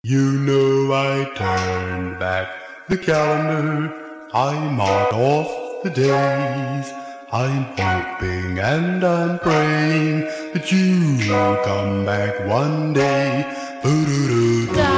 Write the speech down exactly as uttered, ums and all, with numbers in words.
You know I turned back the calendar. I marked off the days. I'm hoping and I'm praying that you'll come back one day. Boo-doo-doo-doo.